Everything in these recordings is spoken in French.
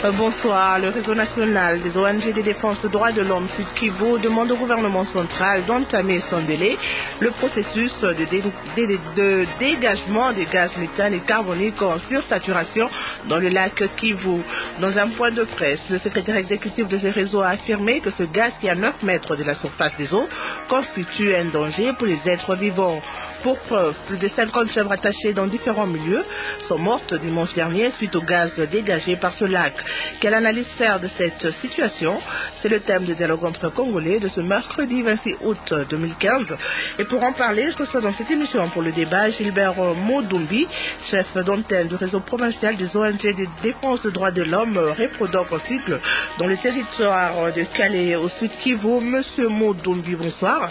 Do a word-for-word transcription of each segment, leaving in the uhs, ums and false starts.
Euh, bonsoir. Le réseau national des O N G de défense des droits de l'homme Sud Kivu demande au gouvernement central d'entamer sans délai le processus de, dé de, de, de dégagement des gaz méthane et carbonique en sursaturation dans le lac Kivu. Dans un point de presse, le secrétaire exécutif de ce réseau a affirmé que ce gaz qui est à neuf mètres de la surface des eaux constitue un danger pour les êtres vivants. Pour preuve, plus de cinquante chèvres attachées dans différents milieux sont mortes dimanche dernier suite au gaz dégagé par ce lac. Quelle analyse faire de cette situation? C'est le thème du dialogue entre Congolais de ce mercredi vingt-six août deux mille quinze. Et pour en parler, je reçois dans cette émission pour le débat Gilbert Modumbi, chef d'antenne du réseau provincial des O N G de défense des droits de l'homme, Reprodoc en cycle, dans le territoire de Calais au Sud Kivu. Monsieur Modumbi, bonsoir.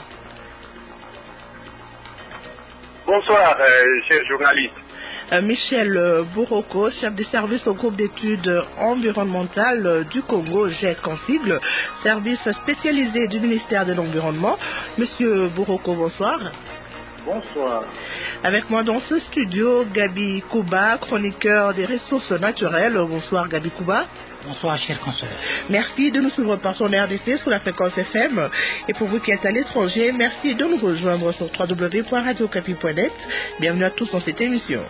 Bonsoir, euh, cher journaliste. Euh, Michel euh, Bouroko, chef de service au groupe d'études environnementales euh, du Congo, G E C en sigle, service spécialisé du ministère de l'Environnement. Monsieur Bouroko, bonsoir. Bonsoir. Avec moi dans ce studio, Gabi Kouba, chroniqueur des ressources naturelles. Bonsoir Gabi Kouba. Bonsoir, cher consoeur. Merci de nous suivre par son R D C sur la fréquence F M. Et pour vous qui êtes à l'étranger, merci de nous rejoindre sur w w w point radio capi point net. Bienvenue à tous dans cette émission.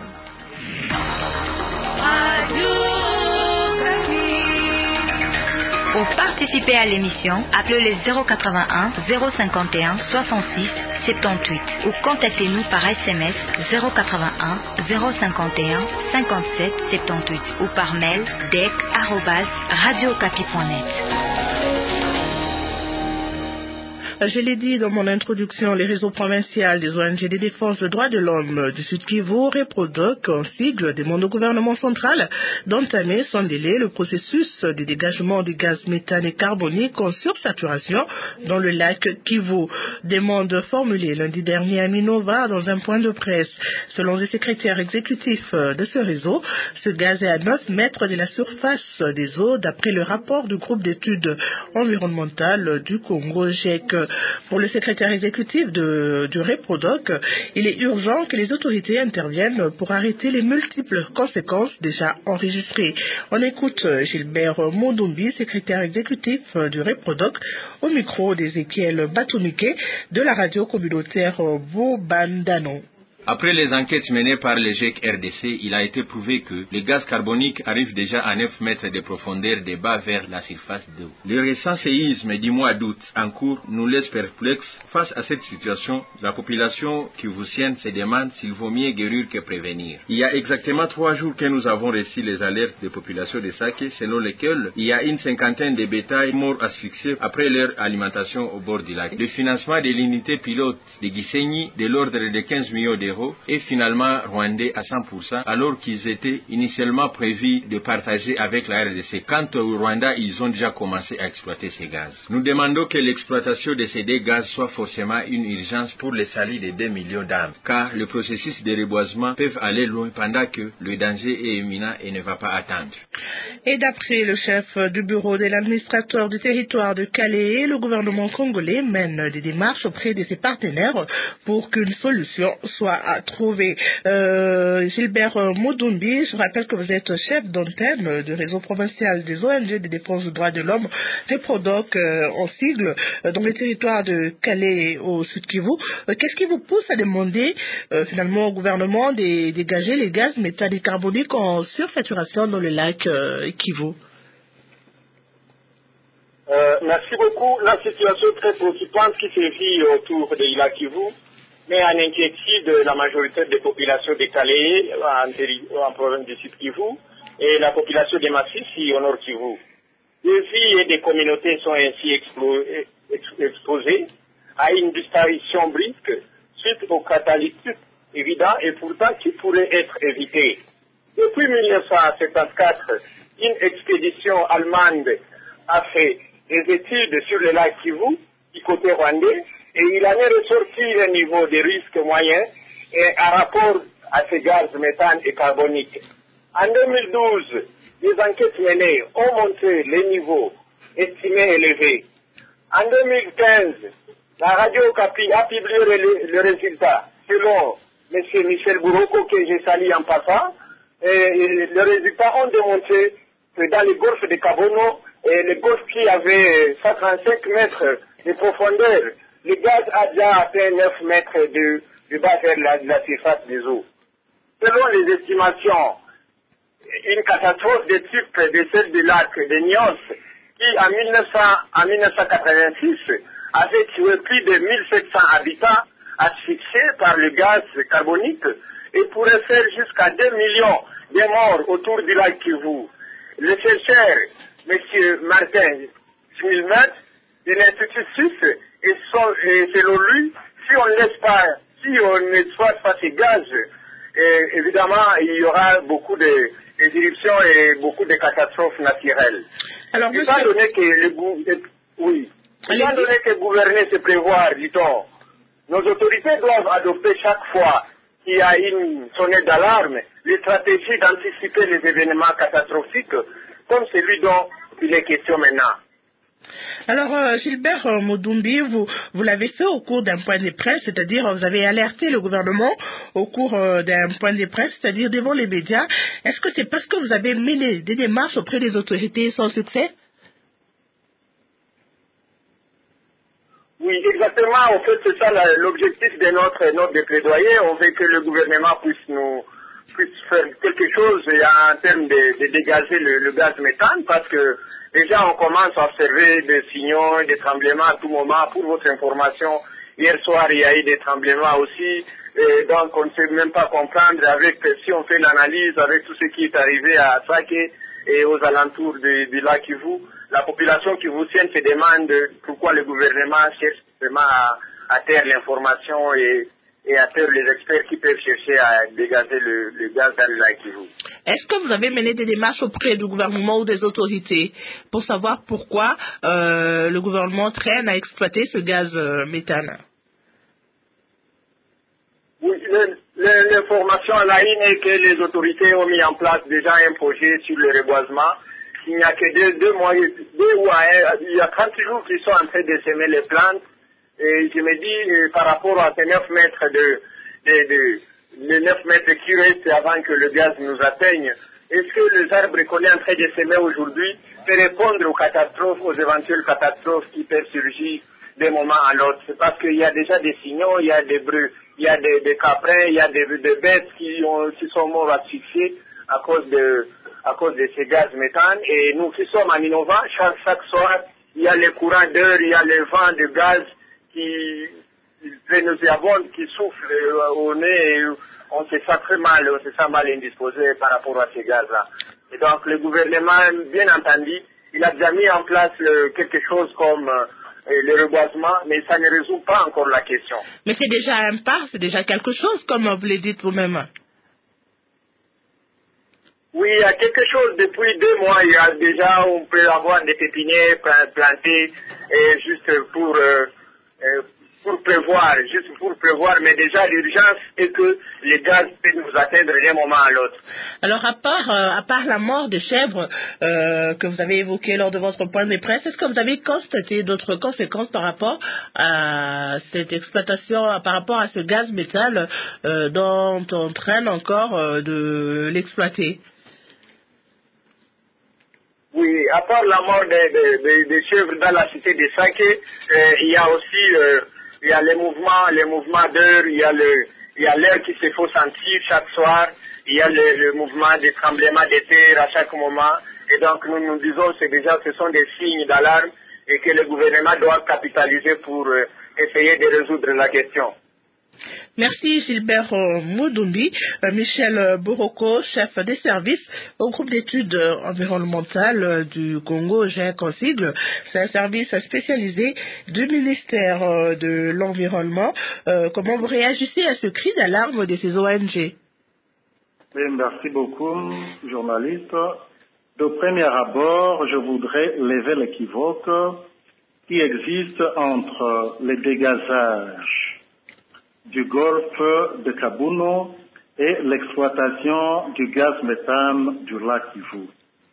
Pour participer à l'émission, appelez le zéro quatre-vingt-un zéro cinquante et un soixante-six soixante-dix-huit ou contactez-nous par S M S zéro quatre-vingt-un zéro cinquante et un cinquante-sept soixante-dix-huit ou par mail dec arobase radio capi point net. Je l'ai dit dans mon introduction, les réseaux provinciaux des O N G de défense des droits de l'homme du Sud Kivu, Reprodoc, en sigle, demandent au gouvernement central d'entamer sans délai le processus de dégagement du gaz méthane et carbonique en sursaturation dans le lac Kivu. Demande formulée lundi dernier à Minova dans un point de presse. Selon le secrétaire exécutif de ce réseau, ce gaz est à neuf mètres de la surface des eaux d'après le rapport du groupe d'études environnementales du Congo, G E C. Pour le secrétaire exécutif de, du Reprodoc, il est urgent que les autorités interviennent pour arrêter les multiples conséquences déjà enregistrées. On écoute Gilbert Modumbi, secrétaire exécutif du Reprodoc, au micro d'Ézéchiel Batumike de la radio communautaire Bobandano. Après les enquêtes menées par le G E C R D C, il a été prouvé que le gaz carbonique arrive déjà à neuf mètres de profondeur de bas vers la surface d'eau. Le récent séisme du mois d'août en cours nous laisse perplexes. Face à cette situation, la population kivusienne se demande s'il vaut mieux guérir que prévenir. Il y a exactement trois jours que nous avons reçu les alertes des populations de Sake, selon lesquelles il y a une cinquantaine de bétails morts asphyxiés après leur alimentation au bord du lac. Le financement de l'unité pilote de Gisenyi de l'ordre de quinze millions d'euros et finalement rwandais à cent pour cent alors qu'ils étaient initialement prévus de partager avec la R D C. Quant au Rwanda, ils ont déjà commencé à exploiter ces gaz. Nous demandons que l'exploitation de ces deux gaz soit forcément une urgence pour le salut de deux millions d'âmes, car le processus de reboisement peut aller loin pendant que le danger est imminent et ne va pas attendre. Et d'après le chef du bureau de l'administrateur du territoire de Calais, le gouvernement congolais mène des démarches auprès de ses partenaires pour qu'une solution soit à trouver. Euh, Gilbert Modumbi, je rappelle que vous êtes chef d'antenne du réseau provincial des O N G de défense des droits de l'homme, Reprodoc euh, en sigle, euh, dans le territoire de Calais au Sud Kivu. Euh, Qu'est-ce qui vous pousse à demander euh, finalement au gouvernement de dégager les gaz méthane et carbonique en sursaturation dans le lac euh, Kivu? Euh, merci beaucoup. La situation très préoccupante qui se vit autour de la Kivu met en inquiétude la majorité des populations de Calais en, en province du Sud Kivu et la population de Massissi au Nord Kivu. Des vies et des communautés sont ainsi exposées à une disparition brusque suite aux catalystes évidents et pourtant qui pourraient être évités. Depuis mille neuf cent soixante-quatorze, une expédition allemande a fait des études sur le lac Kivu du côté rwandais et il en est ressorti un niveau de risque moyen et un rapport à ces gaz méthane et carbonique. En deux mille douze, les enquêtes menées ont montré les niveaux estimés élevés. En deux mille quinze, la radio Capi a publié le, le résultat selon M. Michel Bouroko, que j'ai salué en passant. Et, et les résultats ont démontré que dans le golfe de Kabono, et le golfe qui avait cent trente-cinq mètres de profondeur, le gaz a déjà atteint neuf mètres de, de bas vers la, la surface des eaux. Selon les estimations, une catastrophe de type de celle du lac de Nyos, qui en, mille neuf cents, en mille neuf cent quatre-vingt-six avait tué plus de mille sept cents habitants asphyxiés par le gaz carbonique et pourrait faire jusqu'à deux millions de morts autour du lac Kivu. Le chercheur, M. Martin Schmilmet, de l'Institut suisse, et, son, et selon lui, si on ne laisse pas, si on n'exploite pas ces gaz, et, évidemment, il y aura beaucoup de, de éruptions et beaucoup de catastrophes naturelles. Alors, étant monsieur... donné que le, oui, étant donné que gouverner, c'est prévoir, dit-on, nos autorités doivent adopter chaque fois qu'il y a une sonnette d'alarme les stratégies d'anticiper les événements catastrophiques comme celui dont il est question maintenant. Alors, euh, Gilbert euh, Mudumbi, vous, vous l'avez fait au cours d'un point de presse, c'est-à-dire vous avez alerté le gouvernement au cours euh, d'un point de presse, c'est-à-dire devant les médias. Est-ce que c'est parce que vous avez mené des démarches auprès des autorités sans succès? Oui, exactement. En fait, c'est ça la, l'objectif de notre note de plaidoyer. On veut que le gouvernement puisse nous puisse faire quelque chose en termes de, de dégager le, le gaz méthane, parce que déjà on commence à observer des signaux, des tremblements à tout moment. Pour votre information, hier soir il y a eu des tremblements aussi, et donc on ne sait même pas comprendre avec, si on fait l'analyse avec tout ce qui est arrivé à Saké et aux alentours du, du lac Kivu. La population kivusienne se demande pourquoi le gouvernement cherche vraiment à, à taire l'information et, et à taire les experts qui peuvent chercher à dégager le, le gaz dans le lac Kivu. Est-ce que vous avez mené des démarches auprès du gouvernement ou des autorités pour savoir pourquoi euh, le gouvernement traîne à exploiter ce gaz euh, méthane? Oui, le, le, l'information à la I N est que les autorités ont mis en place déjà un projet sur le reboisement. Il n'y a que deux, deux mois, deux ou un, il y a trente jours qu'ils sont en train de semer les plantes. Et je me dis, euh, par rapport à ces neuf mètres de, de, de, les neuf mètres qui restent avant que le gaz nous atteigne, est-ce que les arbres qu'on est en train de semer aujourd'hui peuvent répondre aux catastrophes, aux éventuelles catastrophes qui peuvent surgir d'un moment à l'autre? C'est parce qu'il y a déjà des signaux, il y a des bruits, il y a des, des caprins, il y a des, des bêtes qui, ont, qui sont morts asphyxiées à cause de à cause de ces gaz méthane. Et nous qui sommes en innovant, chaque, chaque soir, il y a les courants d'air, il y a les vents de gaz qui nauséabondes, qui soufflent euh, au nez, et on se sent très mal, on se sent mal indisposé par rapport à ces gaz-là. Et donc le gouvernement, bien entendu, il a déjà mis en place le, quelque chose comme euh, le reboisement, mais ça ne résout pas encore la question. Mais c'est déjà un pas, c'est déjà quelque chose, comme vous le dites vous-même. Oui, il y a quelque chose depuis deux mois. Il y a déjà, on peut avoir des pépinières plantées et juste pour, euh, pour prévoir, juste pour prévoir. Mais déjà, l'urgence est que les gaz peuvent nous atteindre d'un moment à l'autre. Alors, à part, euh, à part la mort des chèvres euh, que vous avez évoquée lors de votre point de presse, est-ce que vous avez constaté d'autres conséquences par rapport à cette exploitation, par rapport à ce gaz méthane euh, dont on traîne encore euh, de l'exploiter? Oui, à part la mort des, des, des chèvres dans la cité de Saké, euh, il y a aussi euh, il y a les mouvements, les mouvements d'heure, il y a le il y a l'air qui se faut sentir chaque soir, il y a le, le mouvement des tremblements de terre à chaque moment. Et donc nous nous disons que déjà ce sont des signes d'alarme et que le gouvernement doit capitaliser pour euh, essayer de résoudre la question. Merci Gilbert euh, Mudumbi. Euh, Michel Boroko, chef des services au groupe d'études euh, environnementales euh, du Congo, G E C en sigle. C'est un service spécialisé du ministère euh, de l'Environnement. Euh, comment vous réagissez à ce cri d'alarme de ces O N G? Oui, merci beaucoup, journaliste. De premier abord, je voudrais lever l'équivoque qui existe entre les dégazages du golfe de Kabuno et l'exploitation du gaz méthane du lac Kivu.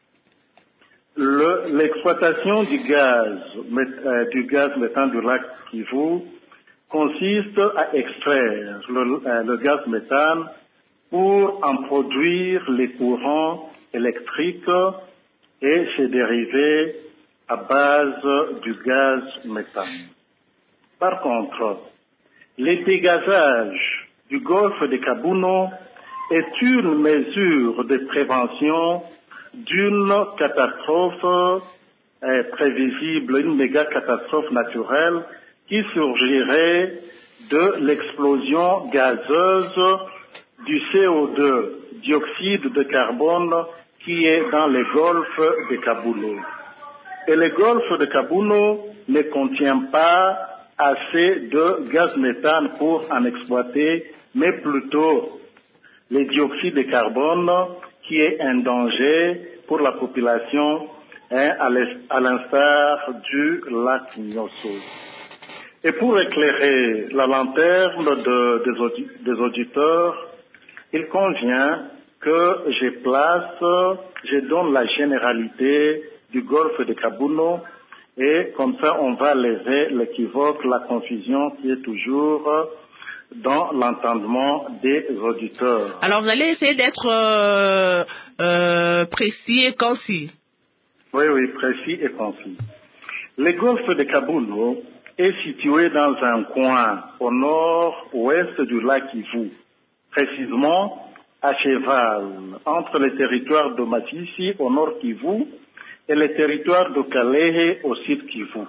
Le, l'exploitation du gaz, euh, du gaz méthane du lac Kivu consiste à extraire le, euh, le gaz méthane pour en produire les courants électriques et ses dérivés à base du gaz méthane. Par contre, le dégazage du golfe de Kabuno est une mesure de prévention d'une catastrophe euh, prévisible, une méga catastrophe naturelle qui surgirait de l'explosion gazeuse du C O deux, dioxyde de carbone, qui est dans les golfes de Kabuno. Et le golfe de Kabuno ne contient pas assez de gaz méthane pour en exploiter, mais plutôt le dioxyde de carbone qui est un danger pour la population, hein, à l'instar du lac Nyosso. Et pour éclairer la lanterne de, des, audi, des auditeurs, il convient que je place, je donne la généralité du golfe de Kabuno, et comme ça on va lever l'équivoque, la confusion qui est toujours dans l'entendement des auditeurs. Alors vous allez essayer d'être euh, euh, précis et concis. Oui, oui, précis et concis. Le golfe de Kabuno est situé dans un coin au nord-ouest du lac Kivu, précisément à cheval entre le territoire de Masisi au nord Kivu et le territoire de Kalehe au sud Kivu.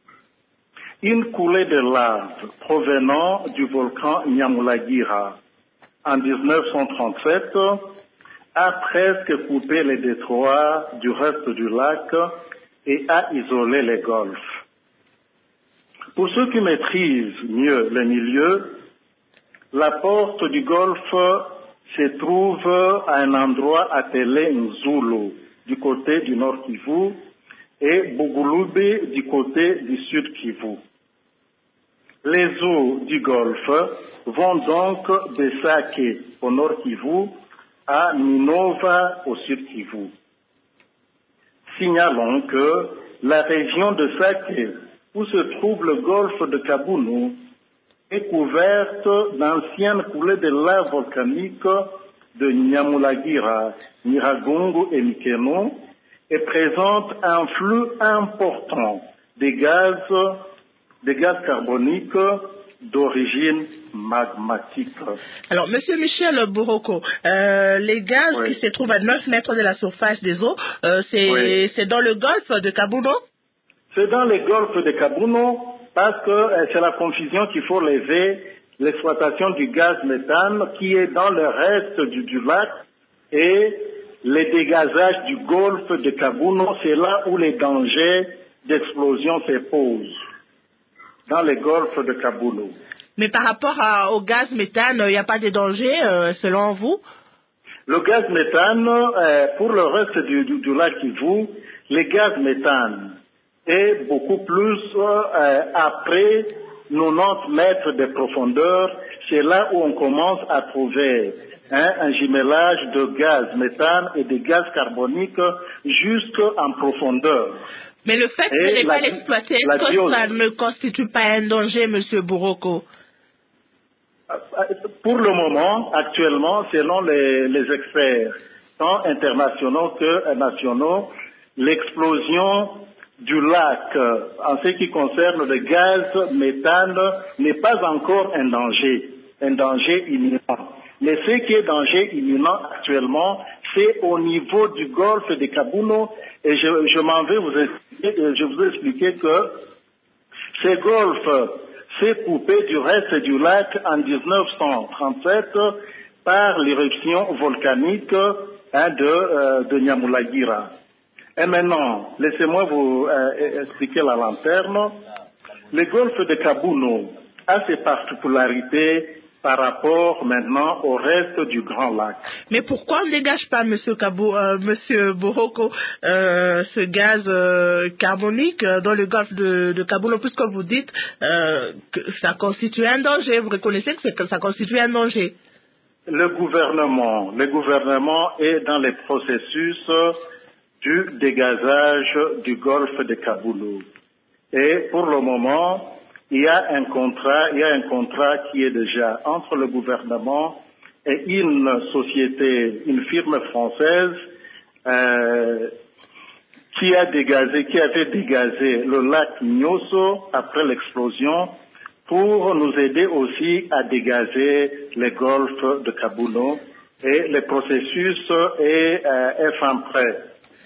Une coulée de lave provenant du volcan Nyamulagira en dix-neuf cent trente-sept a presque coupé les détroits du reste du lac et a isolé les golfes. Pour ceux qui maîtrisent mieux le milieu, la porte du golfe se trouve à un endroit appelé Nzulu du côté du nord Kivu et Bugulube du côté du sud Kivu. Les eaux du golfe vont donc de Sake au nord Kivu à Minova au sud Kivu. Signalons que la région de Sake, où se trouve le golfe de Kabuno, est couverte d'anciennes coulées de lave volcanique de Nyamulagira, Nyiragongo et Mikeno et présente un flux important de gaz, de gaz carbonique d'origine magmatique. Alors, Monsieur Michel Boroko, euh, les gaz oui. qui se trouvent à neuf mètres de la surface des eaux, euh, c'est oui. c'est dans le golfe de Kabuno? C'est dans le golfe de Kabuno parce que euh, c'est la confusion qu'il faut lever, l'exploitation du gaz méthane qui est dans le reste du, du lac et le dégazage du golfe de Kabuno, c'est là où les dangers d'explosion se posent, dans le golfe de Kabuno. Mais par rapport à, au gaz méthane, il n'y a pas de danger, euh, selon vous? Le gaz méthane, euh, pour le reste du, du, du lac Kivu, le gaz méthane est beaucoup plus euh, après quatre-vingt-dix mètres de profondeur. C'est là où on commence à trouver hein, un jumelage de gaz méthane et de gaz carbonique jusqu'en profondeur. Mais le fait de ne pas l'exploiter, est-ce que biose... ça ne constitue pas un danger, Monsieur Boroko? Pour le moment, actuellement, selon les, les experts, tant internationaux que nationaux, l'explosion du lac, en ce qui concerne le gaz méthane, n'est pas encore un danger, un danger imminent. Mais ce qui est danger imminent actuellement, c'est au niveau du golfe de Kabuno, et je, je m'en vais vous expliquer, je vous expliquer que ce golfe s'est coupé du reste du lac en dix-neuf cent trente-sept par l'éruption volcanique hein, de, euh, de Nyamulagira. Et maintenant, laissez-moi vous euh, expliquer la lanterne. Le golfe de Kabuno a ses particularités par rapport maintenant au reste du Grand Lac. Mais pourquoi on ne dégage pas, Monsieur, Kabou, euh, Monsieur Boroko, euh, ce gaz euh, carbonique euh, dans le golfe de, de Kabuno, puisque vous dites euh, que ça constitue un danger, vous reconnaissez que, que ça constitue un danger? Le gouvernement, le gouvernement est dans les processus du dégazage du golfe de Kabuno. Et pour le moment, il y a un contrat, il y a un contrat qui est déjà entre le gouvernement et une société, une firme française, euh, qui a dégazé, qui avait dégazé le lac Nyoso après l'explosion pour nous aider aussi à dégazer les golfes de Kabuno. Et le processus est, euh, est fin prêt.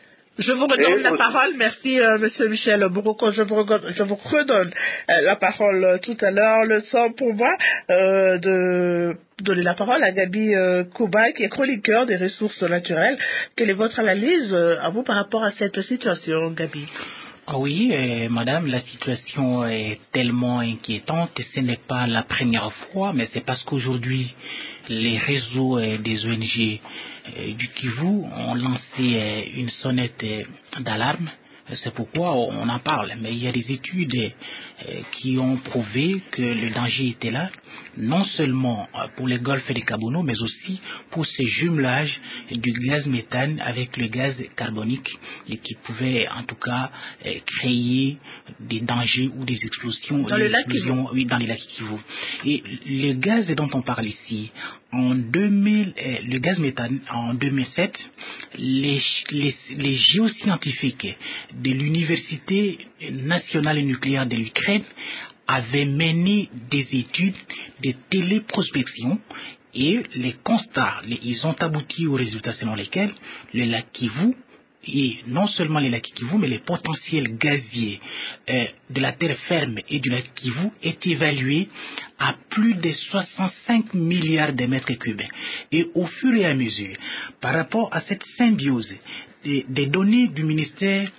Je vous redonne Et la aussi... parole. Merci, euh, Monsieur Michel Bouroko. Je vous redonne, je vous redonne euh, la parole euh, tout à l'heure. Le temps pour moi euh, de donner la parole à Gabi euh, Kouba, qui est chroniqueur des ressources naturelles. Quelle est votre analyse euh, à vous par rapport à cette situation, Gabi? Oui, euh, madame, la situation est tellement inquiétante. Ce n'est pas la première fois, mais c'est parce qu'aujourd'hui, les réseaux euh, des O N G euh, du Kivu ont lancé euh, une sonnette euh, d'alarme. C'est pourquoi on en parle. Mais il y a des études euh, qui ont prouvé que le danger était là, non seulement pour les golfes de Kabuno, mais aussi pour ce jumelage du gaz méthane avec le gaz carbonique et qui pouvait en tout cas euh, créer des dangers ou des explosions dans les lacs Kivu. Oui, dans les lacs Kivu. Et le gaz dont on parle ici, en deux mille, euh, le gaz méthane, en deux mille sept, les, les, les géoscientifiques de l'Université nationale nucléaire de l'Ukraine avaient mené des études de téléprospection et les constats, les, ils ont abouti aux résultats selon lesquels le lac Kivu, et non seulement les lacs Kivu, mais les potentiels gaziers euh, de la terre ferme et du lac Kivu est évalué à plus de soixante-cinq milliards de mètres cubes. Et au fur et à mesure, par rapport à cette symbiose des, des données du ministère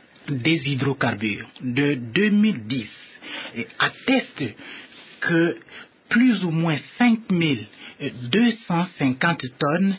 des hydrocarbures de deux mille dix attestent que plus ou moins cinq mille deux cent cinquante tonnes,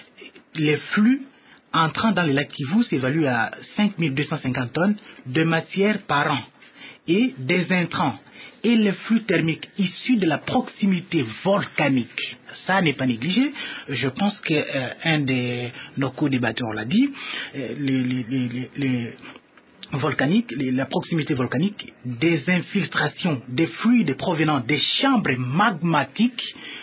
les flux entrant dans les lacs Kivu s'évalue à cinq mille deux cent cinquante tonnes de matière par an et des intrants et les flux thermiques issus de la proximité volcanique. Ça n'est pas négligé. Je pense qu'un euh, de nos co-débatteurs l'a dit. Euh, les, les, les, les volcanique, la proximité volcanique, des infiltrations, des fluides provenant des chambres magmatiques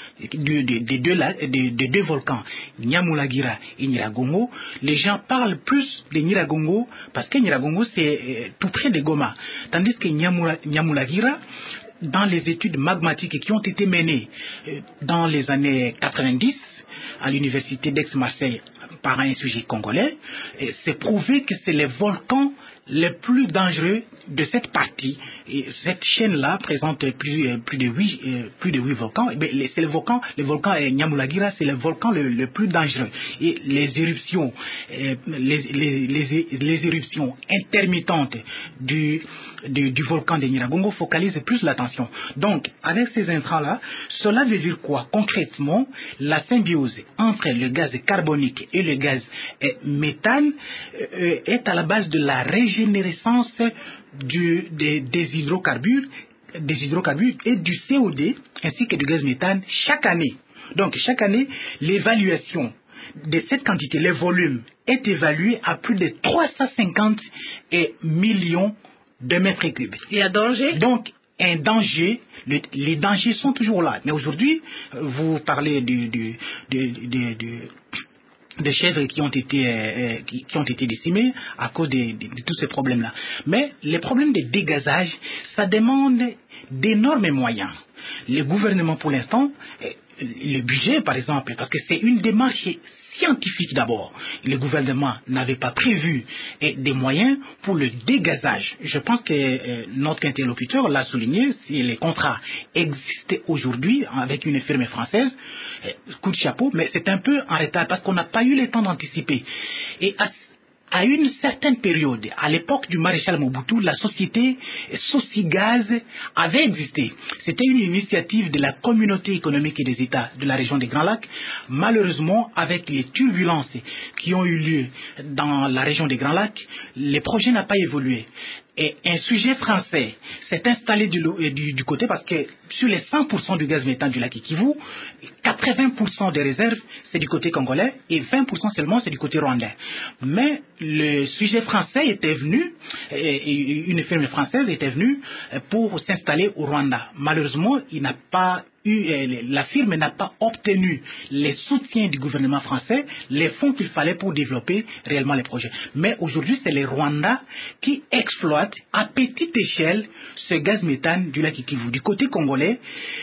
des de, de, de, de, de deux volcans, Nyamulagira et Nyiragongo. Les gens parlent plus de Nyiragongo parce que Nyiragongo c'est euh, tout près de Goma, tandis que Nyamula, Nyamulagira, dans les études magmatiques qui ont été menées euh, dans les années quatre-vingt-dix à l'université d'Aix-Marseille par un sujet congolais, euh, c'est prouvé que c'est les volcans les plus dangereux de cette partie. Et cette chaîne-là présente plus, euh, plus de huit, euh, plus de huit volcans. Et c'est le volcan, le volcan euh, Nyamulagira, c'est le volcan le, le plus dangereux. Et les éruptions, euh, les, les, les, les éruptions intermittentes du, du, du volcan de Nyiragongo focalisent plus l'attention. Donc, avec ces intrants-là, cela veut dire quoi? Concrètement, la symbiose entre le gaz carbonique et le gaz euh, méthane euh, est à la base de la régénérescence du, des, des hydrocarbures, des hydrocarbures et du C O deux ainsi que du gaz méthane chaque année. Donc chaque année, l'évaluation de cette quantité, le volume, est évalué à plus de trois cent cinquante millions de mètres cubes. Il y a danger? Donc un danger, le, les dangers sont toujours là. Mais aujourd'hui, vous parlez du, du, du, du, du des chèvres qui ont été euh, qui, qui ont été décimées à cause de, de, de tous ces problèmes-là. Mais les problèmes de dégazage, ça demande d'énormes moyens. Le gouvernement, pour l'instant, euh, le budget, par exemple, parce que c'est une démarche scientifique d'abord. Le gouvernement n'avait pas prévu eh, des moyens pour le dégazage. Je pense que eh, notre interlocuteur l'a souligné, si les contrats existaient aujourd'hui avec une firme française, eh, coup de chapeau, mais c'est un peu en retard parce qu'on n'a pas eu le temps d'anticiper. Et à, à une certaine période, à l'époque du maréchal Mobutu, la société Socigaz avait existé. C'était une initiative de la communauté économique et des États de la région des Grands Lacs. Malheureusement, avec les turbulences qui ont eu lieu dans la région des Grands Lacs, le projet n'a pas évolué. Et un sujet français s'est installé du, du, du côté parce que sur les cent pour cent du gaz méthane du lac Kivu, quatre-vingts pour cent des réserves c'est du côté congolais et vingt pour cent seulement c'est du côté rwandais. Mais le sujet français était venu, et une firme française était venue pour s'installer au Rwanda. Malheureusement, il n'a pas eu, euh, la firme n'a pas obtenu les soutiens du gouvernement français, les fonds qu'il fallait pour développer réellement les projets. Mais aujourd'hui, c'est les Rwandais qui exploitent à petite échelle ce gaz méthane du lac Kivu. Du côté congolais,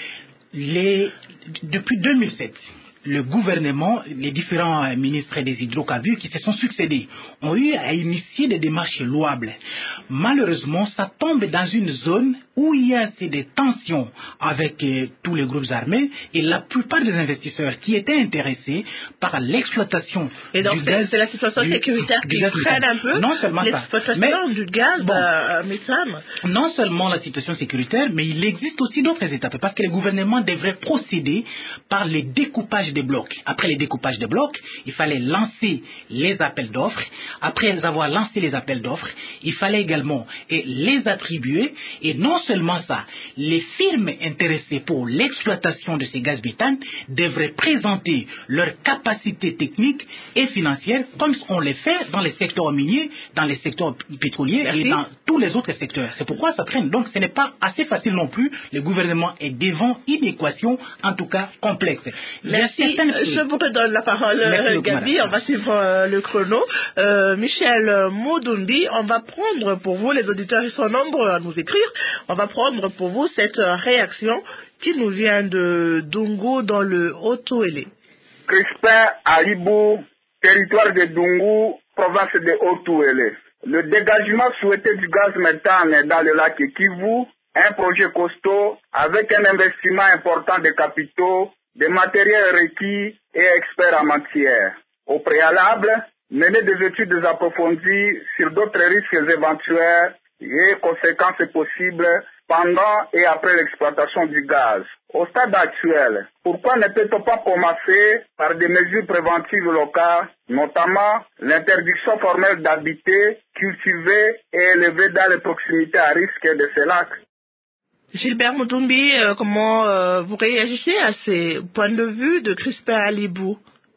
les, depuis deux mille sept, le gouvernement, les différents ministres des hydrocarbures qui se sont succédés ont eu à initier des démarches louables. Malheureusement, ça tombe dans une zone où il y a des tensions avec euh, tous les groupes armés et la plupart des investisseurs qui étaient intéressés par l'exploitation et donc du gaz. C'est la situation du, sécuritaire du qui gaz freine un peu non seulement l'exploitation du gaz bon, euh, méthane. Non seulement la situation sécuritaire, mais il existe aussi d'autres étapes parce que le gouvernement devrait procéder par les découpages des blocs. Après les découpages des blocs, il fallait lancer les appels d'offres. Après avoir lancé les appels d'offres, il fallait également et les attribuer. Et non seulement ça, les firmes intéressées pour l'exploitation de ces gaz méthane devraient présenter leurs capacités techniques et financières comme on les fait dans les secteurs miniers, dans les secteurs pétroliers Merci. Et dans tous les autres secteurs. C'est pourquoi ça traîne. Donc ce n'est pas assez facile non plus. Le gouvernement est devant une équation, en tout cas complexe. Merci. Je vous redonne la parole, Merci, Gabi. Madame. On va suivre euh, le chrono. Euh, Michel Moudoundi, on va prendre pour vous, les auditeurs, ils sont nombreux à nous écrire, on va prendre pour vous cette réaction qui nous vient de Dungu dans le Haut-Ouélé. Crispin Alibou, territoire de Dungu, province de Haut-Ouélé. Le dégagement souhaité du gaz méthane dans le lac Kivu, un projet costaud avec un investissement important de capitaux, de matériel requis et experts en matière. Au préalable, mener des études approfondies sur d'autres risques éventuels et conséquences possibles pendant et après l'exploitation du gaz. Au stade actuel, pourquoi ne peut-on pas commencer par des mesures préventives locales, notamment l'interdiction formelle d'habiter, cultiver et élever dans les proximités à risque de ces lacs? Gilbert Moutoumbi, euh, comment euh, vous réagissez à ces points de vue de Crispin Alibou?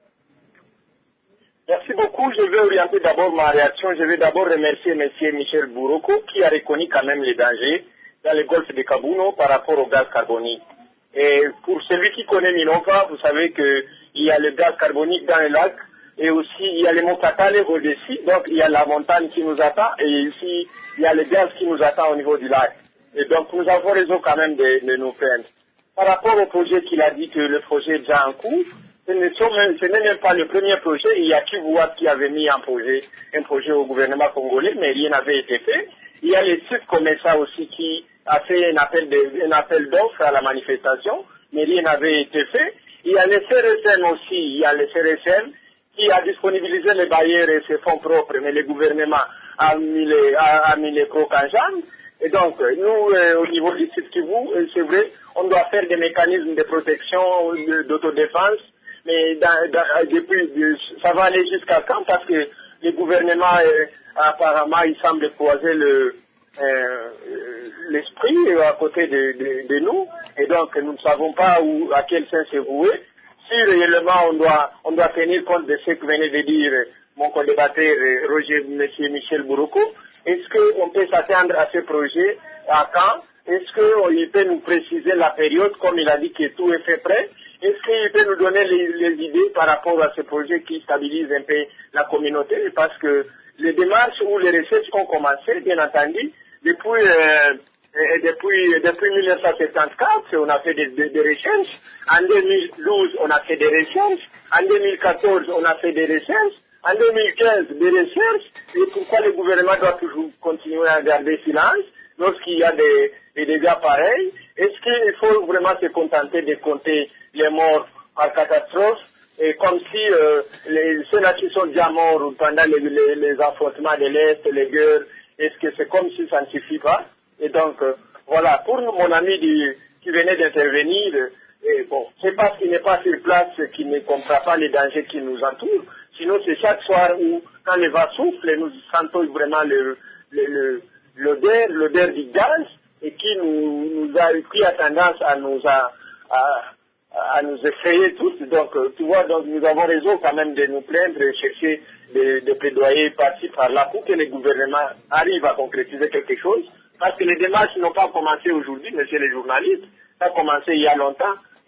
Merci beaucoup. Je vais orienter d'abord ma réaction. Je vais d'abord remercier M. Michel Bouroko qui a reconnu quand même les dangers dans le golfe de Kabuno par rapport au gaz carbonique. Et pour celui qui connaît Minova, vous savez qu'il y a le gaz carbonique dans le lac et aussi il y a les Montacale au-dessus. Donc il y a la montagne qui nous attend et ici il y a le gaz qui nous attend au niveau du lac. Et donc nous avons raison quand même de, de nous plaindre. Par rapport au projet qu'il a dit que le projet est déjà en cours, ce n'est même pas le premier projet. Il y a Kivuat qui avait mis un projet, un projet au gouvernement congolais, mais rien n'avait été fait. Il y a les sites comme ça aussi qui a fait un appel, de, un appel d'offres à la manifestation, mais rien n'avait été fait. Il y a les C R S M aussi, il y a les C R S M qui a disponibilisé les bailleurs et ses fonds propres, mais le gouvernement a mis les, a, a mis les crocs en jambe. Et donc, nous, euh, au niveau du site Kivu, euh, c'est vrai, on doit faire des mécanismes de protection, d'autodéfense, mais dans, dans, depuis, de, ça va aller jusqu'à quand? Parce que le gouvernement, euh, apparemment, il semble croiser le, euh, l'esprit à côté de, de, de nous, et donc nous ne savons pas où, à quel sens c'est voué. Si réellement on doit, on doit tenir compte de ce que venait de dire mon co-débatteur Roger, M. Michel Bouroko, est-ce qu'on peut s'attendre à ce projet à quand? Est-ce qu'il peut nous préciser la période, comme il a dit que tout est fait prêt? Est-ce qu'il peut nous donner les, les idées par rapport à ce projet qui stabilise un peu la communauté? Parce que les démarches ou les recherches ont commencé, bien entendu, depuis, euh, depuis, depuis mille neuf cent soixante-quatorze, on a fait des, des, des recherches. En deux mille douze, on a fait des recherches. En deux mille quatorze, on a fait des recherches. En deux mille quinze, des recherches. Et pourquoi le gouvernement doit toujours continuer à garder silence lorsqu'il y a des, des dégâts pareils? Est-ce qu'il faut vraiment se contenter de compter les morts par catastrophe, et comme si euh, les, ceux-là qui sont déjà morts pendant les, les, les affrontements de l'Est, les guerres, est-ce que c'est comme si ça ne suffit pas? Et donc, euh, voilà, pour nous, mon ami du, qui venait d'intervenir, et bon, c'est parce qu'il n'est pas sur place qu'il ne comprend pas les dangers qui nous entourent. Sinon, c'est chaque soir où, quand le vent souffle, nous sentons vraiment le, le, le, l'odeur, l'odeur du gaz, et qui nous, nous a, qui a tendance à nous, à, à, à nous effrayer tous. Donc, tu vois, donc nous avons raison quand même de nous plaindre et chercher des de plaidoyer par-ci, par-là, pour que le gouvernement arrive à concrétiser quelque chose. Parce que les démarches n'ont pas commencé aujourd'hui, monsieur les journalistes. Ça a commencé il y a longtemps.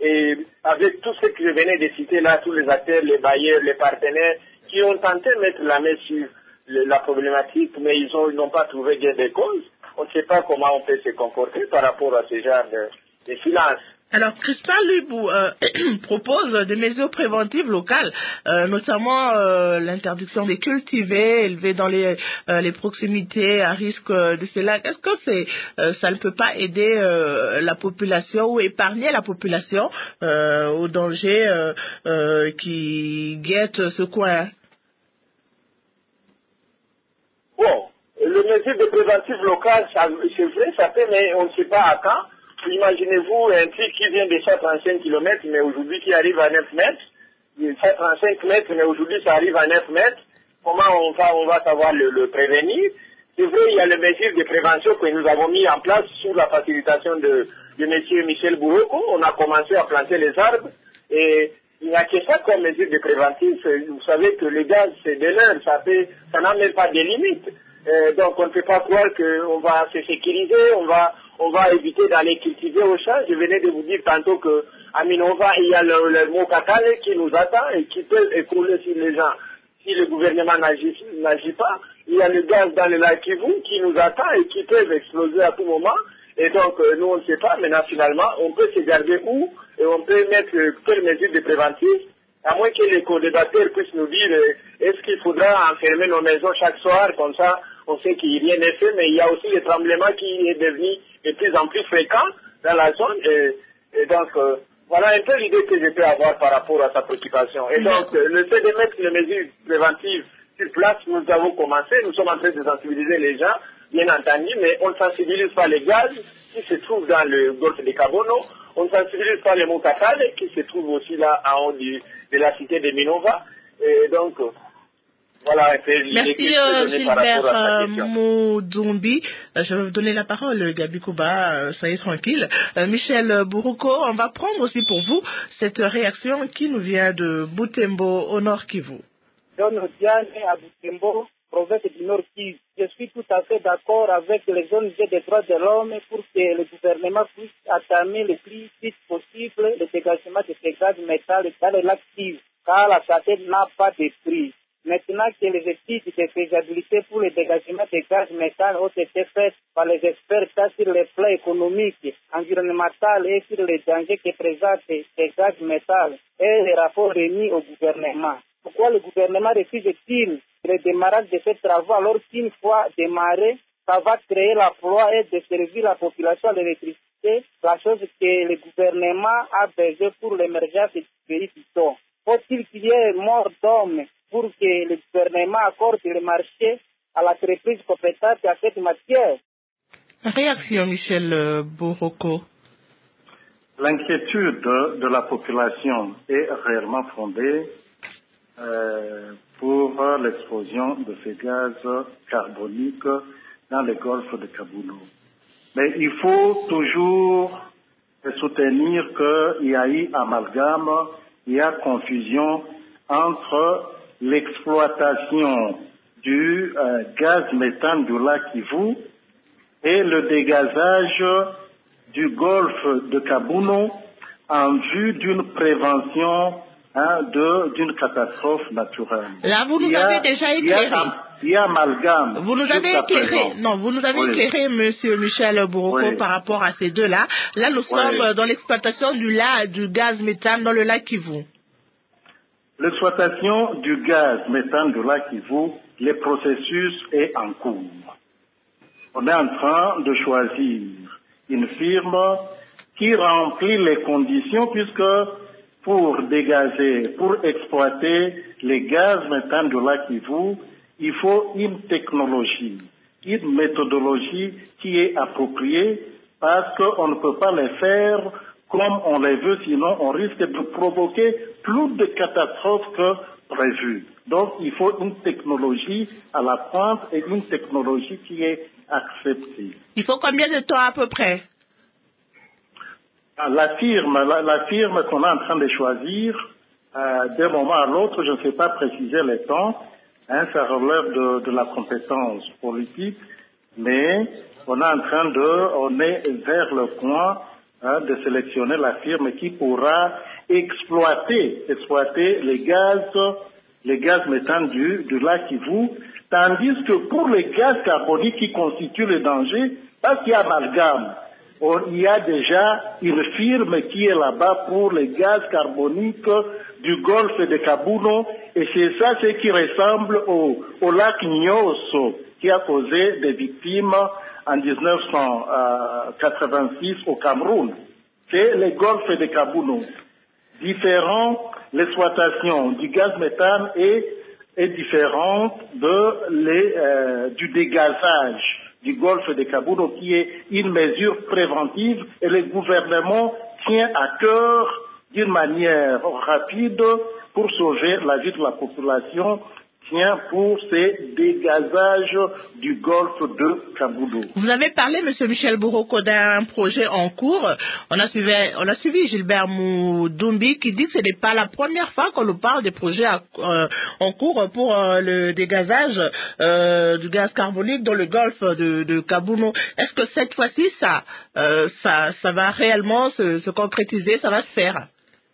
et avec tout ce que je venais de citer là, tous les acteurs, les bailleurs, les partenaires, qui ont tenté de mettre la main sur le, la problématique, mais ils ont, ils n'ont pas trouvé gain de cause. On ne sait pas comment on peut se comporter par rapport à ce genre de, de silence. Alors, Crispin Lubou euh, propose des mesures préventives locales, euh, notamment euh, l'interdiction des cultivés élevés dans les, euh, les proximités à risque de ces lacs. Est-ce que c'est, euh, ça ne peut pas aider euh, la population ou épargner la population euh, aux dangers euh, euh, qui guettent ce coin? Bon, les mesures de préventive locales, c'est vrai, ça peut, mais on ne sait pas à quand. Imaginez-vous un truc qui vient de cent trente-cinq kilomètres, mais aujourd'hui qui arrive à neuf mètres. cent trente-cinq mètres, mais aujourd'hui ça arrive à neuf mètres. Comment on va, on va savoir le, le prévenir? C'est vrai, il y a les mesures de prévention que nous avons mis en place sous la facilitation de, de M. Michel Bouroko. On a commencé à planter les arbres et il n'y a que ça comme mesure de préventif. Vous savez que le gaz, c'est de l'heure, ça peut, ça n'a même pas de limite. Euh, donc on ne peut pas croire qu'on va se sécuriser, on va, on va éviter d'aller cultiver au champ. Je venais de vous dire tantôt qu'à Minova, il y a le, le Mokakale qui nous attend et qui peut écouler sur les gens. Si le gouvernement n'agit, n'agit pas, il y a le gaz dans le lac Kivu qui nous attend et qui peut exploser à tout moment. Et donc, euh, nous, on ne sait pas. Maintenant, finalement, on peut se garder où et on peut mettre euh, quelles mesures de préventif, à moins que les co-débatteurs puissent nous dire euh, est-ce qu'il faudra enfermer nos maisons chaque soir, comme ça, on sait qu'il n'y a rien n'est fait, mais il y a aussi le tremblement qui est devenu de plus en plus fréquent dans la zone. Et, et donc, euh, voilà un peu l'idée que je peux avoir par rapport à sa préoccupation. Et donc, euh, le fait de mettre les mesures préventives sur place, nous avons commencé, nous sommes en train de sensibiliser les gens, bien entendu, mais on ne sensibilise pas les gaz qui se trouvent dans le golfe de Kabono, on ne sensibilise pas les Mokakale qui se trouvent aussi là en haut du, de la cité de Minova. Et donc, euh, voilà un peu l'idée que je peux donner par rapport à sa question. Moudzoumbi. Je vais vous donner la parole, Gabi Kouba, euh, soyez tranquille. Euh, Michel Bouroko, on va prendre aussi pour vous cette réaction qui nous vient de Butembo au Nord Kivu. John Diane à Butembo, province du Nord Kivu. Je suis tout à fait d'accord avec les O N G des droits de l'homme pour que le gouvernement puisse attamer le plus vite possible le dégagement de ces gaz métal dans les lacs Kivu, car la santé n'a pas de prix. Maintenant que les études de faisabilité pour le dégagement des gaz métal ont été faites par les experts tant sur les plans économiques, environnementaux et sur les dangers que présentent ces gaz métal et les rapports remis au gouvernement. Pourquoi le gouvernement refuse-t-il le démarrage de ces travaux alors qu'une fois démarré, ça va créer l'emploi et desservir la population à l'électricité, la chose que le gouvernement a besoin pour l'émergence du pays du temps. Faut-il qu'il y ait mort d'hommes pour que le gouvernement accorde le marché à l'entreprise compétente à cette matière? Réaction, Michel Bouroko. L'inquiétude de la population est réellement fondée euh, pour l'explosion de ces gaz carboniques dans le golfe de Kabono. Mais il faut toujours soutenir qu'il y a eu amalgame, il y a confusion entre l'exploitation du euh, gaz méthane du lac Kivu et le dégazage du golfe de Kabono en vue d'une prévention hein, de, d'une catastrophe naturelle. Là, vous nous a, avez déjà éclairé. Il y a amalgame. Vous nous avez éclairé. Non, vous nous avez oui. éclairé, Monsieur Michel Bouroko, oui. par rapport à ces deux-là. Là, nous oui. sommes dans l'exploitation du, la, du gaz méthane dans le lac Kivu. L'exploitation du gaz méthane du lac Kivu, le processus est en cours. On est en train de choisir une firme qui remplit les conditions puisque pour dégager, pour exploiter les gaz méthane du lac Kivu, il faut une technologie, une méthodologie qui est appropriée parce qu'on ne peut pas les faire comme on les veut, sinon on risque de provoquer plus de catastrophes que prévues. Donc il faut une technologie à la pointe et une technologie qui est acceptée. Il faut combien de temps à peu près? La firme, la, la firme qu'on est en train de choisir, euh, d'un moment à l'autre, je ne sais pas préciser les temps, hein, ça relève de, de la compétence politique, mais on est en train de, on est vers le point hein, de sélectionner la firme qui pourra exploiter, exploiter les gaz, les gaz méthane du, du lac Kivu, tandis que pour les gaz carboniques qui constituent le danger, parce qu'il y a amalgame, il y a déjà une firme qui est là-bas pour les gaz carboniques du golfe de Kabuno, et c'est ça ce qui ressemble au, au lac Nyoso qui a causé des victimes en mille neuf cent quatre-vingt-six au Cameroun. C'est le golfe de Kabuno. Différent, l'exploitation du gaz méthane est, est différente de les, euh, du dégazage du golfe de Kabuno, qui est une mesure préventive, et le gouvernement tient à cœur d'une manière rapide pour sauver la vie de la population, tient pour ces dégazages du golfe de Kabuno. Vous avez parlé, M. Michel Bouroko, d'un projet en cours. On a suivi, on a suivi Gilbert Moudumbi qui dit que ce n'est pas la première fois qu'on nous parle des projets à, euh, en cours pour euh, le dégazage euh, du gaz carbonique dans le golfe de, de Kabuno. Est-ce que cette fois-ci, ça, euh, ça, ça va réellement se, se concrétiser, ça va se faire?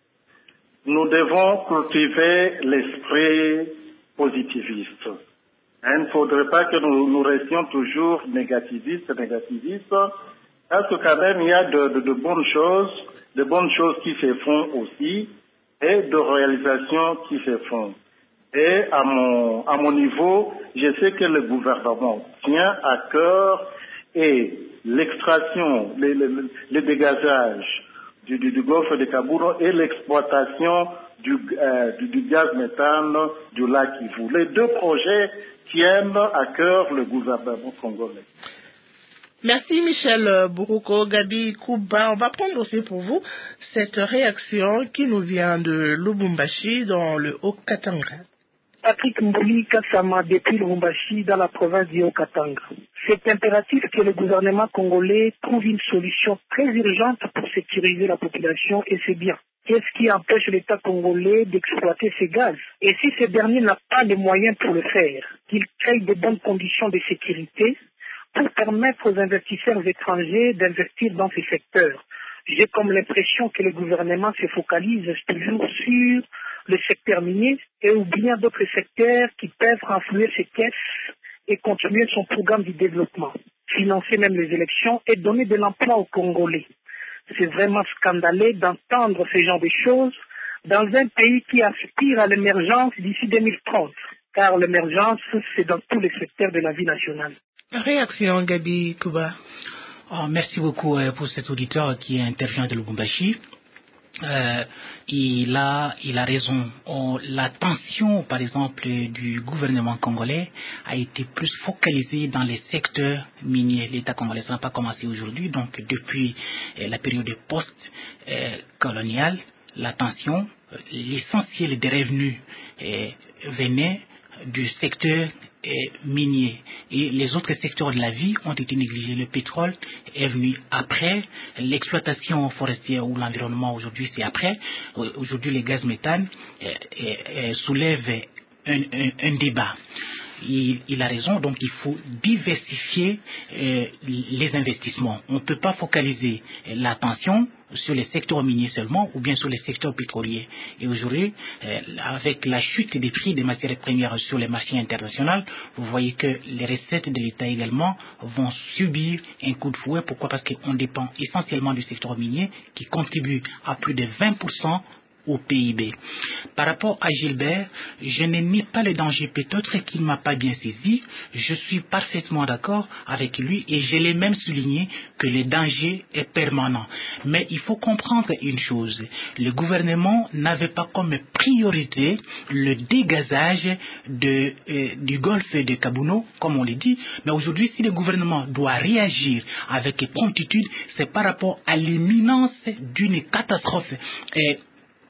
Nous devons cultiver l'esprit positiviste. Il ne faudrait pas que nous, nous restions toujours négativistes, négativistes, parce que quand même il y a de, de, de bonnes choses, de bonnes choses qui se font aussi, et de réalisations qui se font. Et à mon, à mon niveau, je sais que le gouvernement tient à cœur et l'extraction, le, le, le dégazage du, du, du golfe de Kabuno et l'exploitation du, euh, du, du gaz méthane du lac Kivu. Les deux projets tiennent à cœur le gouvernement congolais. Merci Michel Bouroko, Gabi Kouba. On va prendre aussi pour vous cette réaction qui nous vient de Lubumbashi dans le Haut-Katanga. Patrick Mbouli Kassama depuis Lubumbashi dans la province du Haut-Katanga. C'est impératif que le gouvernement congolais trouve une solution très urgente pour sécuriser la population, et c'est bien. Qu'est-ce qui empêche l'État congolais d'exploiter ces gaz? Et si ce dernier n'a pas les moyens pour le faire, qu'il crée de bonnes conditions de sécurité pour permettre aux investisseurs étrangers d'investir dans ces secteurs. J'ai comme l'impression que le gouvernement se focalise toujours sur le secteur minier et oublie d'autres secteurs qui peuvent renflouer ses caisses et continuer son programme de développement, financer même les élections et donner de l'emploi aux Congolais. C'est vraiment scandaleux d'entendre ce genre de choses dans un pays qui aspire à l'émergence d'ici deux mille trente, car l'émergence, c'est dans tous les secteurs de la vie nationale. Réaction, Gabi Kouba. Oh, merci beaucoup euh, pour cet auditeur qui intervient de Lubumbashi. Euh, il a, il a raison. Oh, la tension, par exemple, du gouvernement congolais a été plus focalisée dans les secteurs miniers. L'État congolais n'a pas commencé aujourd'hui, donc depuis euh, la période post-coloniale, euh, la tension, euh, l'essentiel des revenus euh, venait du secteur euh, minier, et les autres secteurs de la vie ont été négligés. Le pétrole est venu après, l'exploitation forestière ou l'environnement aujourd'hui c'est après. Aujourd'hui les gaz méthane euh, euh, soulèvent un, un, un débat. Il, il a raison, donc il faut diversifier euh, les investissements. On ne peut pas focaliser l'attention sur les secteurs miniers seulement ou bien sur les secteurs pétroliers. Et aujourd'hui, euh, avec la chute des prix des matières premières sur les marchés internationaux, vous voyez que les recettes de l'État également vont subir un coup de fouet. Pourquoi? Parce qu'on dépend essentiellement du secteur minier qui contribue à plus de vingt pour cent au P I B. Par rapport à Gilbert, je ne nie pas le danger, peut-être qu'il ne m'a pas bien saisi. Je suis parfaitement d'accord avec lui et je l'ai même souligné que le danger est permanent. Mais il faut comprendre une chose, le gouvernement n'avait pas comme priorité le dégazage de, euh, du golfe de Kabuno, comme on l'a dit, mais aujourd'hui si le gouvernement doit réagir avec promptitude, c'est par rapport à l'imminence d'une catastrophe. Et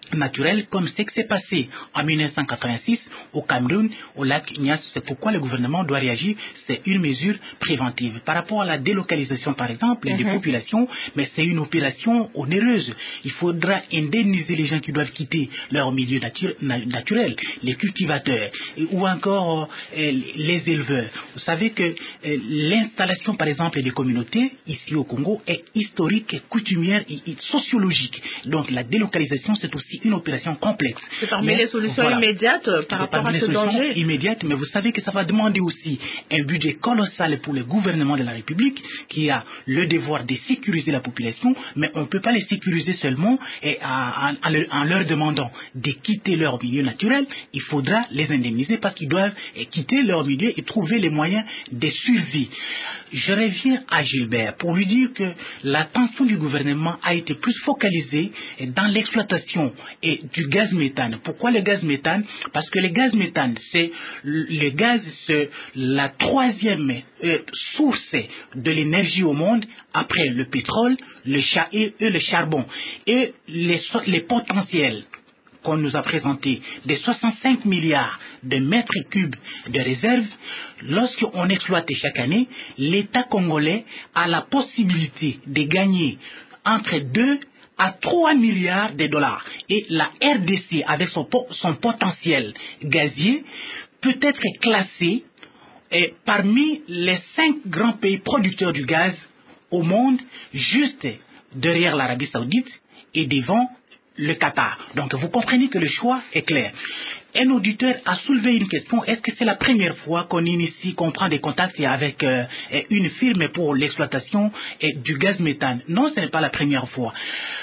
naturel, comme ce qui s'est passé en mille neuf cent quatre-vingt-six au Cameroun, au lac Ignace. C'est pourquoi le gouvernement doit réagir. C'est une mesure préventive. Par rapport à la délocalisation, par exemple, mm-hmm. des populations, mais c'est une opération onéreuse. Il faudra indemniser les gens qui doivent quitter leur milieu natu- naturel, les cultivateurs, ou encore euh, les éleveurs. Vous savez que euh, l'installation, par exemple, des communautés, ici au Congo, est historique, coutumière et, et sociologique. Donc la délocalisation, c'est aussi une opération complexe. C'est parmi mais, les solutions voilà, immédiates par rapport à ce danger. Immédiates, mais vous savez que ça va demander aussi un budget colossal pour le gouvernement de la République qui a le devoir de sécuriser la population, mais on ne peut pas les sécuriser seulement et en, en, en leur demandant de quitter leur milieu naturel. Il faudra les indemniser parce qu'ils doivent quitter leur milieu et trouver les moyens de survie. Je reviens à Gilbert pour lui dire que l'attention du gouvernement a été plus focalisée dans l'exploitation et du gaz méthane. Pourquoi le gaz méthane? Parce que le gaz méthane, c'est le gaz, c'est la troisième euh, source de l'énergie au monde après le pétrole, le cha- et, et le charbon. Et les, les potentiels qu'on nous a présentés de soixante-cinq milliards de mètres cubes de réserves, lorsqu'on exploite chaque année, l'État congolais a la possibilité de gagner entre deux à trois milliards de dollars. Et la R D C, avec son, son potentiel gazier, peut être classée eh, parmi les cinq grands pays producteurs du gaz au monde, juste derrière l'Arabie Saoudite et devant le Qatar. Donc vous comprenez que le choix est clair. Un auditeur a soulevé une question. Est-ce que c'est la première fois qu'on initie, qu'on prend des contacts avec euh, une firme pour l'exploitation euh, du gaz méthane? Non, ce n'est pas la première fois.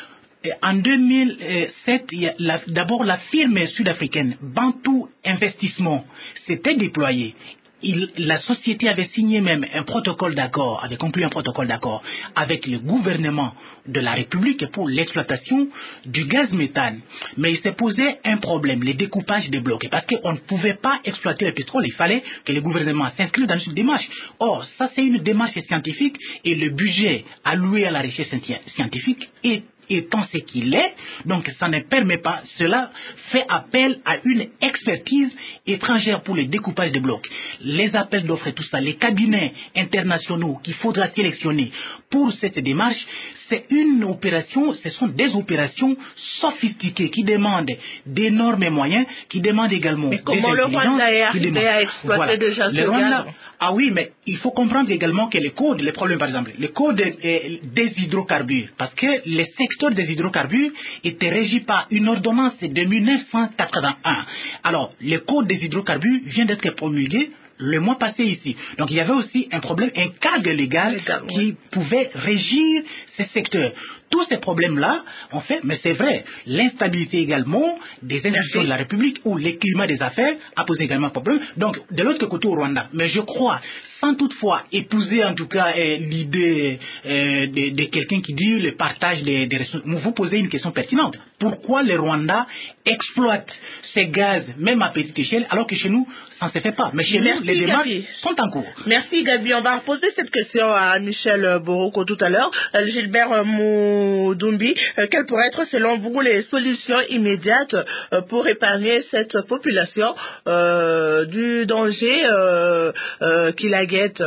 En deux mille sept, d'abord la firme sud-africaine Bantu Investissement s'était déployée. Il, la société avait signé même un protocole d'accord, avait conclu un protocole d'accord avec le gouvernement de la République pour l'exploitation du gaz méthane. Mais il s'est posé un problème, le découpage des blocs. Parce qu'on ne pouvait pas exploiter le pétrole, il fallait que le gouvernement s'inscrive dans une démarche. Or, ça c'est une démarche scientifique et le budget alloué à la recherche scientifique est étant ce qu'il est, donc ça ne permet pas, cela fait appel à une expertise étrangère pour le découpage des blocs. Les appels d'offres et tout ça, les cabinets internationaux qu'il faudra sélectionner pour cette démarche, c'est une opération, ce sont des opérations sophistiquées qui demandent d'énormes moyens, qui demandent également mais comment le Rwanda est arrivé à exploiter voilà. déjà ce gaz? Ah oui, mais il faut comprendre également que les codes, les problèmes par exemple, les codes des hydrocarbures, parce que les secteurs des hydrocarbures étaient régis par une ordonnance de mille neuf cent quatre-vingt-un. Alors, le code des hydrocarbures vient d'être promulgué le mois passé ici. Donc il y avait aussi un problème, un cadre légal, légal qui oui. pouvait régir ces secteurs. Tous ces problèmes-là, en fait, mais c'est vrai, l'instabilité également des institutions Merci. de la République ou le climat des affaires a posé également problème. Donc, de l'autre côté au Rwanda, mais je crois, sans toutefois épouser en tout cas euh, l'idée euh, de, de quelqu'un qui dit le partage des, des ressources, vous posez une question pertinente. Pourquoi le Rwanda exploite ces gaz, même à petite échelle, alors que chez nous, ça ne se fait pas. Mais chez Merci, nous, les démarches Gabi. sont en cours. Merci Gabi. On va reposer cette question à Michel Boroko tout à l'heure. Euh, Gilbert Moudumbi, euh, quelles pourraient être selon vous les solutions immédiates euh, pour épargner cette population euh, du danger euh, euh, qui la guette?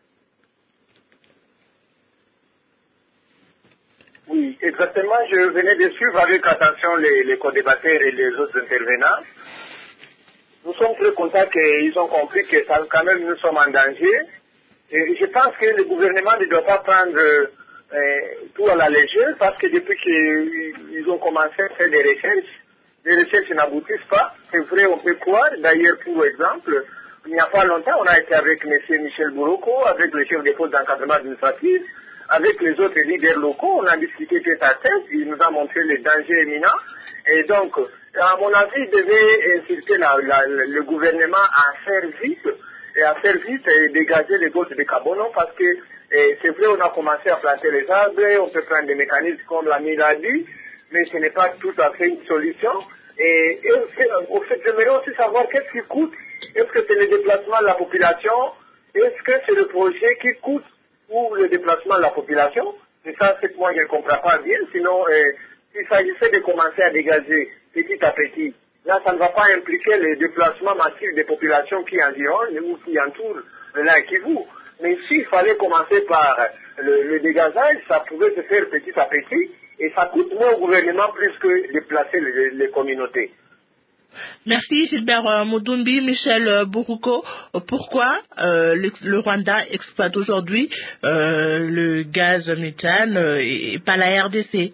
Oui, exactement. Je venais de suivre avec attention les, les co-débatteurs et les autres intervenants. Nous sommes très contents qu'ils ont compris que ça, quand même nous sommes en danger. Et je pense que le gouvernement ne doit pas prendre euh, tout à la légère parce que depuis qu'ils ont commencé à faire des recherches, les recherches n'aboutissent pas. C'est vrai, on peut croire. D'ailleurs, pour exemple, il n'y a pas longtemps, on a été avec M. Michel Boroko, avec le chef des postes d'encadrement administratif, avec les autres leaders locaux, on a discuté tête à tête, il nous a montré les dangers éminents. Et donc, à mon avis, il devait inciter la, la, le gouvernement à faire vite, et à faire vite et dégager les gosses de Kabono, parce que c'est vrai, on a commencé à planter les arbres, on peut prendre des mécanismes comme l'ami l'a dit, mais ce n'est pas tout à fait une solution. Et, et au fait, j'aimerais aussi savoir qu'est-ce qui coûte. Est-ce que c'est le déplacement de la population? Est-ce que c'est le projet qui coûte ou le déplacement de la population? Et ça, c'est que moi, je ne comprends pas bien. Sinon, euh, s'il s'agissait de commencer à dégager petit à petit, là, ça ne va pas impliquer le déplacement massif des populations qui environnent ou qui entourent le lac Kivu. Mais s'il fallait commencer par le, le dégazage, ça pouvait se faire petit à petit et ça coûte moins au gouvernement plus que déplacer les, les communautés. Merci Gilbert Mudumbi. Michel Buruko, pourquoi euh, le, le Rwanda exploite aujourd'hui euh, le gaz méthane euh, et pas la R D C?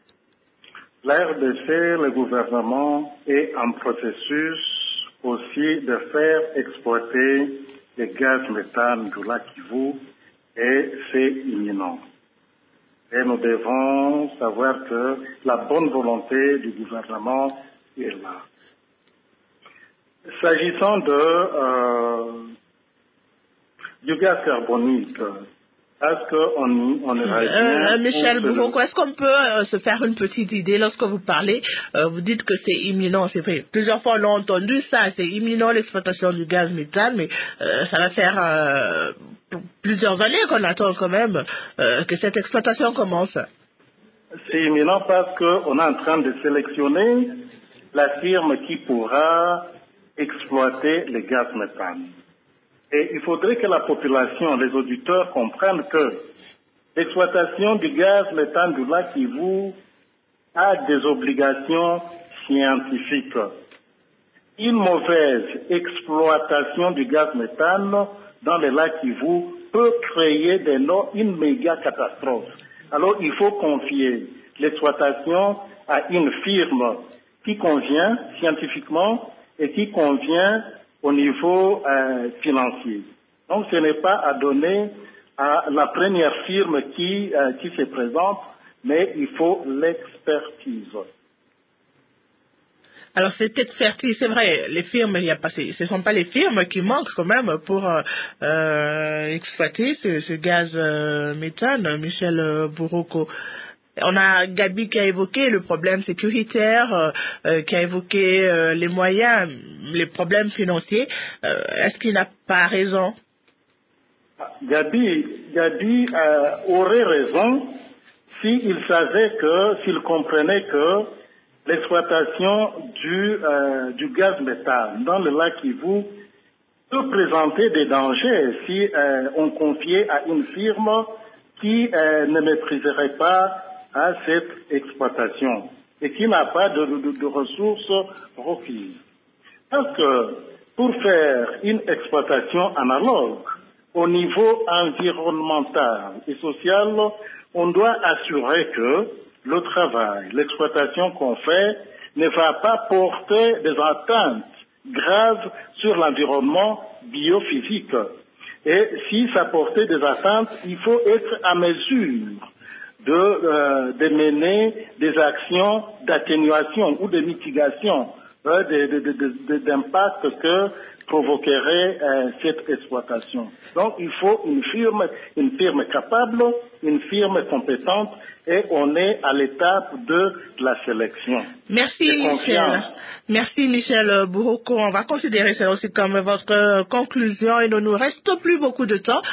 La R D C, le gouvernement est en processus aussi de faire exploiter le gaz méthane du lac Kivu et c'est imminent. Et nous devons savoir que la bonne volonté du gouvernement est là. S'agissant de, euh, du gaz carbonique, est-ce qu'on on irait bien euh, Michel Buruko, le... est-ce qu'on peut euh, se faire une petite idée lorsque vous parlez, euh, vous dites que c'est imminent, c'est vrai. Plusieurs fois on a entendu ça, c'est imminent l'exploitation du gaz méthane, mais euh, ça va faire euh, plusieurs années qu'on attend quand même euh, que cette exploitation commence. C'est imminent parce qu'on est en train de sélectionner la firme qui pourra exploiter le gaz méthane. Et il faudrait que la population, les auditeurs comprennent que l'exploitation du gaz méthane du lac Kivu a des obligations scientifiques. Une mauvaise exploitation du gaz méthane dans le lac Kivu peut créer des no- une méga catastrophe. Alors il faut confier l'exploitation à une firme qui convient scientifiquement et qui convient au niveau euh, financier. Donc ce n'est pas à donner à la première firme qui, euh, qui se présente, mais il faut l'expertise. Alors c'est expertise, c'est vrai, les firmes, il y a pas, ce ne sont pas les firmes qui manquent quand même pour euh, euh, exploiter ce, ce gaz euh, méthane, Michel euh, Buruko. On a Gabi qui a évoqué le problème sécuritaire, euh, euh, qui a évoqué euh, les moyens, les problèmes financiers. Euh, est-ce qu'il n'a pas raison? Gabi, Gabi euh, aurait raison s'il savait que, s'il comprenait que l'exploitation du, euh, du gaz méthane dans le lac Kivu peut présenter des dangers si euh, on confiait à une firme qui euh, ne maîtriserait pas à cette exploitation et qui n'a pas de, de, de ressources requises. Parce que pour faire une exploitation analogue au niveau environnemental et social, on doit assurer que le travail, l'exploitation qu'on fait ne va pas porter des atteintes graves sur l'environnement biophysique. Et si ça portait des atteintes, il faut être à mesure de, euh, de mener des actions d'atténuation ou de mitigation euh, de, de, de, de, d'impact que provoquerait euh, cette exploitation. Donc il faut une firme, une firme capable, une firme compétente et on est à l'étape de la sélection. Merci Michel. Merci Michel Buruko. On va considérer ça aussi comme votre conclusion. Il ne nous reste plus beaucoup de temps.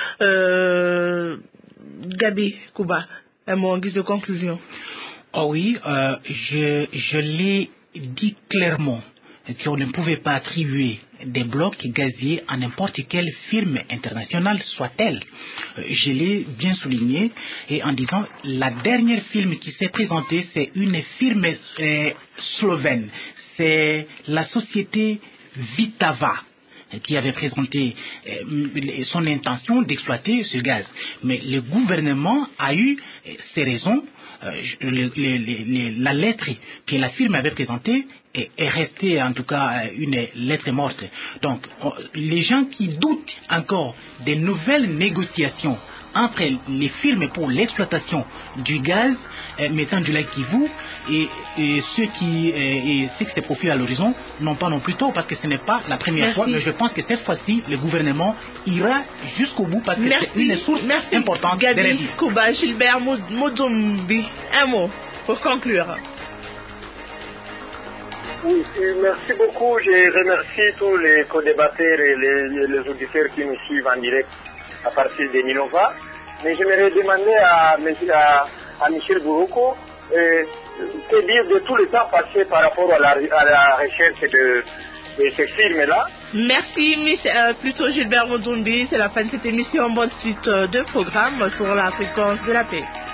Euh, Gabi Kuba, un mot en guise de conclusion. Oh oui, euh, je, je l'ai dit clairement qu'on ne pouvait pas attribuer des blocs gaziers à n'importe quelle firme internationale soit-elle. Euh, je l'ai bien souligné et en disant la dernière firme qui s'est présentée, c'est une firme euh, slovène. C'est la société Vitava qui avait présenté euh, son intention d'exploiter ce gaz. Mais le gouvernement a eu euh, ses raisons. Euh, le, le, le, la lettre que la firme avait présentée est, est restée en tout cas une lettre morte. Donc on, les gens qui doutent encore des nouvelles négociations entre les firmes pour l'exploitation du gaz euh, méthane du lac Kivu et, et ceux qui euh, et ceux qui se profilent à l'horizon n'ont pas non plus tort parce que ce n'est pas la première Merci. fois, mais je pense que cette fois-ci le gouvernement ira jusqu'au bout parce que Merci. c'est une source Merci. importante Gabi, de réduire. Kuba, Gilbert Mudumbi, un mot pour conclure. Oui, merci beaucoup. Je remercie tous les co-débatteurs et les, les auditeurs qui nous suivent en direct à partir de Minova. Mais j'aimerais demander à, à, à Michel Buruko, euh, que dire de tout le temps passé par rapport à la, à la recherche de, de ces films-là. Merci, Miss, euh, plutôt Gilbert Modumbi. C'est la fin de cette émission. Bonne suite de programme sur la fréquence de la paix.